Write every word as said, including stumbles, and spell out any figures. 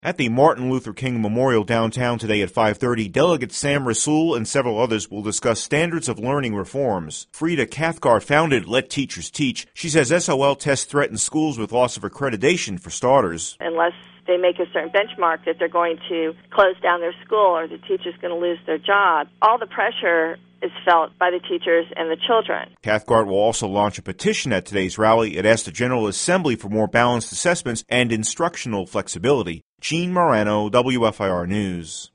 At the Martin Luther King Memorial downtown today at five thirty, Delegate Sam Rasool and several others will discuss standards of learning reforms. Frida Cathcart founded Let Teachers Teach. She says S O L tests threaten schools with loss of accreditation for starters. Unless they make a certain benchmark that they're going to close down their school or the teacher's going to lose their job, all the pressure is felt by the teachers and the children. Cathcart will also launch a petition at today's rally. It asks the General Assembly for more balanced assessments and instructional flexibility. Gene Morano, W F I R News.